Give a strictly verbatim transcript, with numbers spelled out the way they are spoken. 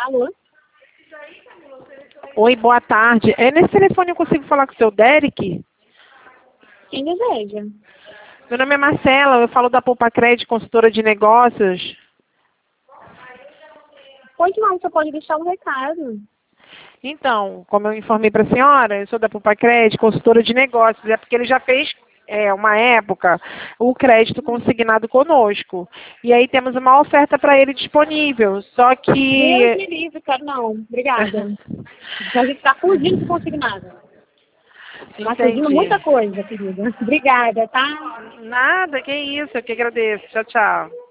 Alô? Oi, boa tarde. É nesse telefone eu consigo falar com o seu Derek? Quem deseja? Meu nome é Marcela, eu falo da Poupa Crédito, consultora de negócios. Pois não, você pode deixar um recado. Então, como eu informei para a senhora, eu sou da Poupa Crédito, consultora de negócios. É porque ele já fez, é, uma época, o crédito consignado conosco. E aí temos uma oferta para ele disponível. Só Deus que... me livre, cara, não. Obrigada. A gente está fugindo de consignado. Está fugindo Entendi. muita coisa, querida. Obrigada, tá? Nada, que isso, eu que agradeço. Tchau, tchau.